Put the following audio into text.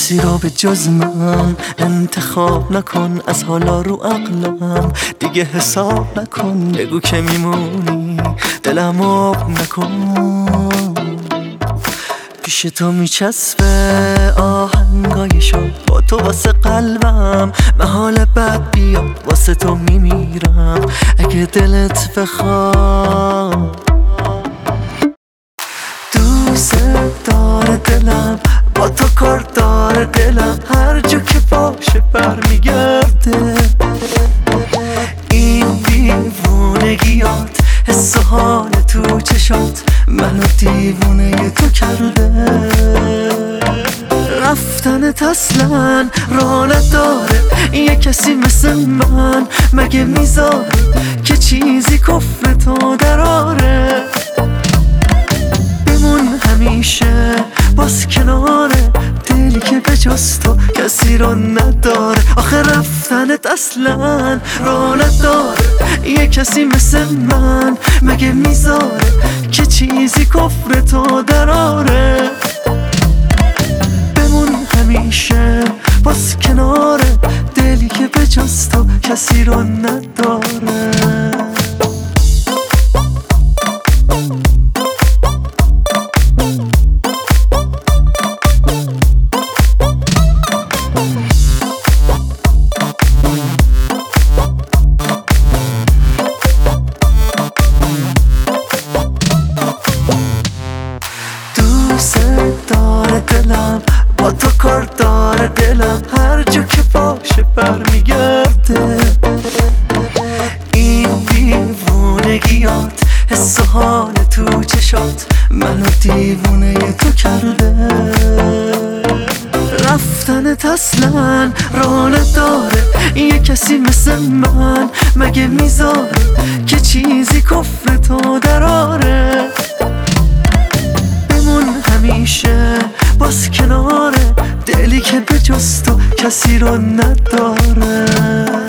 کسی را به جز من انتخاب نکن، از حالا رو عقلم دیگه حساب نکن. بگو که میمونی دلم آب نکن. پیش تو میچسبه آهنگای شب، با تو واسه قلبم محال بد بیاد. واسه تو میمیرم اگه دلت بخواد. دوست داره دلم، با تو کار داره دلم، هر جا که باشه برمیگرده. این دیوونگیات، حس و حال تو چشات منو دیوونه تو کرده. رفتنت اصلا راه نداره، یه کسی مثل من مگه میذاره که چیزی کفر تو دراره. بمون همیشه باز کناره، دلی که به جز تو کسی رو نداره. آخه رفتنت اصلا راه نداره، یه کسی مثل من مگه میذاره که چیزی کفر تو دراره. بمون همیشه باز کناره، دلی که به جز تو کسی رو نداره. دوست داره دلم، با تو کار داره دلم، هر جا که باشه برمیگرده. این دیوونگیات، حس و حال تو چشات منو دیوونه تو کرده. رفتنت اصلا راه نداره، یه کسی مثل من مگه میذاره که چیزی کفر تو دراره. همیشه باز کناره، دلی که به جز تو کسی رو نداره.